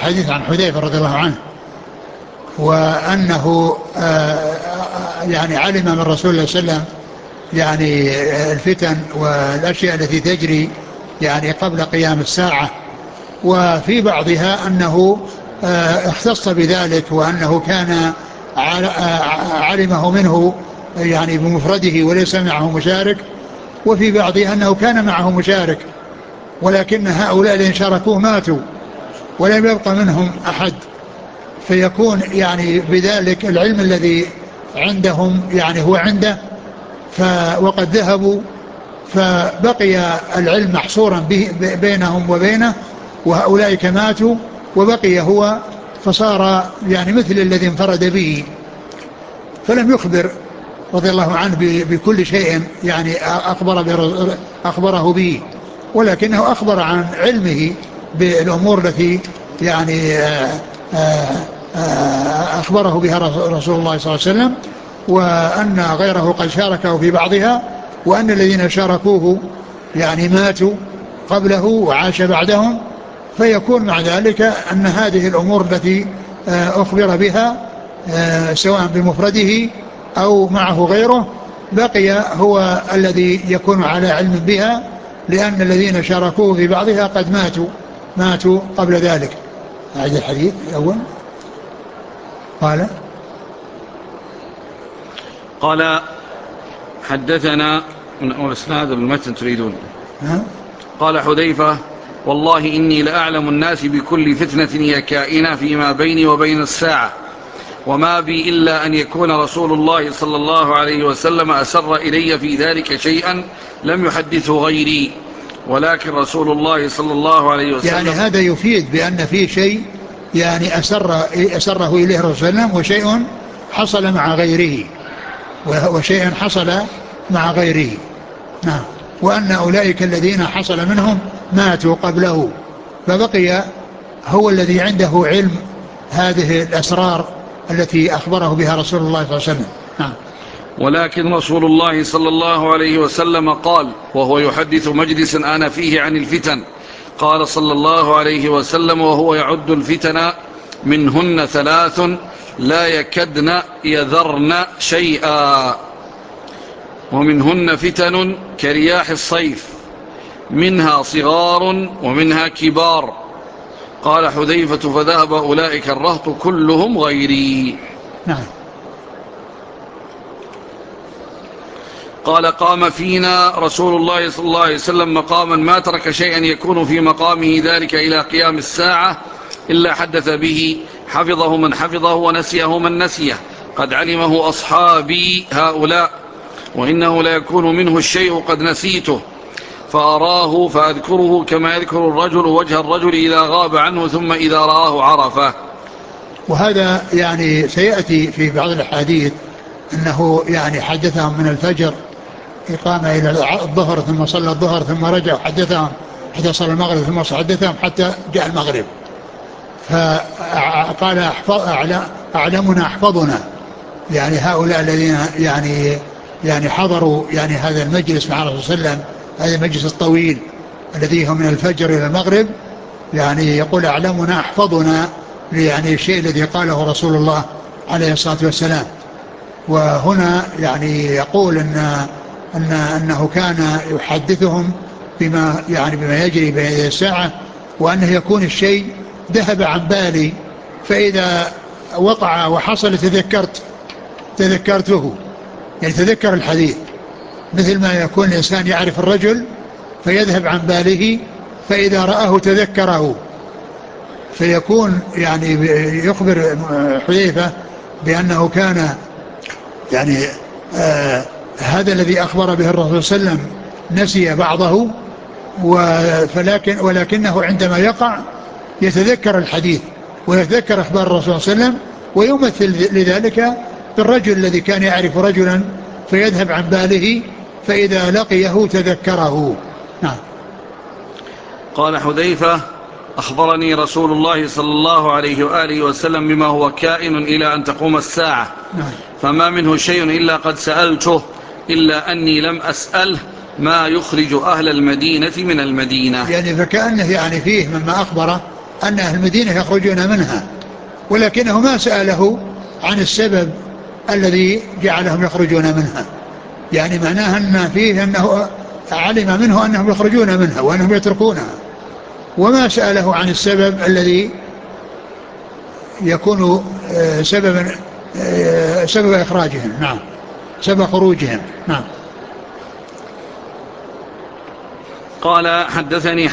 الحديث عن حذيفة رضي الله عنه، وأنه يعني علم من رسول الله صلى الله عليه وسلم يعني الفتن والأشياء التي تجري يعني قبل قيام الساعة، وفي بعضها أنه اختص بذلك وأنه كان علمه منه يعني بمفرده وليس معه مشارك، وفي بعضها أنه كان معه مشارك ولكن هؤلاء الذين شاركوه ماتوا ولم يبقى منهم أحد، فيكون يعني بذلك العلم الذي عندهم يعني هو عنده وقد ذهبوا، فبقي العلم محصورا بينهم وبينه، وهؤلاء ماتوا وبقي هو، فصار يعني مثل الذي انفرد به، فلم يخبر رضي الله عنه بكل شيء يعني أخبره به، ولكنه أخبر عن علمه بالأمور التي يعني أخبره بها رسول الله صلى الله عليه وسلم، وأن غيره قد شاركه في بعضها، وأن الذين شاركوه يعني ماتوا قبله وعاش بعدهم، فيكون مع ذلك أن هذه الأمور التي أخبر بها سواء بمفرده أو معه غيره بقي هو الذي يكون على علم بها، لأن الذين شاركوه في بعضها قد ماتوا قبل ذلك. أعيد الحديث الأول. قال حدثنا من أول إسناد بالمتن تريدون. قال حذيفة: والله إني لأعلم الناس بكل فتنة هي كائنة فيما بيني وبين الساعة، وما بي إلا أن يكون رسول الله صلى الله عليه وسلم أسر إلي في ذلك شيئا لم يحدثه غيري، ولكن رسول الله صلى الله عليه وسلم يعني هذا يفيد بأن فيه شيء يعني أسره إليه الرسول صلى الله عليه وسلم، وشيء حصل مع غيره، وشيء حصل مع غيره. نعم. وأن أولئك الذين حصل منهم ماتوا قبله، فبقي هو الذي عنده علم هذه الأسرار التي أخبره بها رسول الله صلى الله عليه وسلم. نعم. ولكن رسول الله صلى الله عليه وسلم قال وهو يحدث مجلسا أنا فيه عن الفتن، قال صلى الله عليه وسلم وهو يعد الفتن: منهن 3 لا يكدن يذرن شيئا، ومنهن فتن كرياح الصيف، منها صغار ومنها كبار. قال حذيفة: فذهب أولئك الرهط كلهم غيري. نعم. قال: قام فينا رسول الله صلى الله عليه وسلم مقاما ما ترك شيئا يكون في مقامه ذلك إلى قيام الساعة إلا حدث به، حفظه من حفظه ونسيه من نسيه، قد علمه أصحابي هؤلاء، وإنه لا يكون منه الشيء قد نسيته فأراه فأذكره كما يذكر الرجل وجه الرجل إذا غاب عنه ثم إذا رآه عرفه. وهذا يعني سيأتي في بعض الحديث أنه يعني حدثهم من الفجر إقامة إلى الظهر ثم صلى الظهر ثم رجع وحدثهم حتى صلى المغرب ثم حدثهم حتى جاء المغرب، فقال أعلمنا أحفظنا، يعني هؤلاء الذين يعني حضروا يعني هذا المجلس مع الرسول صلى الله عليه وسلم، هذا المجلس الطويل الذي هو من الفجر إلى المغرب، يعني يقول أعلمنا أحفظنا يعني الشيء الذي قاله رسول الله عليه الصلاة والسلام. وهنا يعني يقول أنه كان يحدثهم بما يجري بين يدي الساعة، وأنه يكون الشيء ذهب عن بالي، فإذا وقع وحصل تذكرته، يعني تذكر الحديث، مثل ما يكون الإنسان يعرف الرجل فيذهب عن باله، فإذا رآه تذكره، فيكون يعني يخبر حذيفة بأنه كان يعني هذا الذي أخبر به الرسول صلى الله عليه وسلم نسي بعضه، ولكنه عندما يقع يتذكر الحديث ويتذكر أخبار الرسول صلى الله عليه وسلم، ويمثل لذلك بالرجل الذي كان يعرف رجلا فيذهب عن باله، فإذا لقيه تذكره. نعم. قال حذيفة: أخبرني رسول الله صلى الله عليه وآله وسلم بما هو كائن إلى أن تقوم الساعة، فما منه شيء إلا قد سألته، إلا أني لم أسأله ما يخرج أهل المدينة من المدينة. يعني فكأنه يعني فيه مما أخبره أن أهل المدينة يخرجون منها، ولكنه ما سأله عن السبب الذي جعلهم يخرجون منها. يعني معناها أن فيه أنه علم منه أنهم يخرجون منها وأنهم يتركونها، وما سأله عن السبب الذي يكون سبب إخراجهم. نعم، سبب خروجهم. نعم. قال حدثني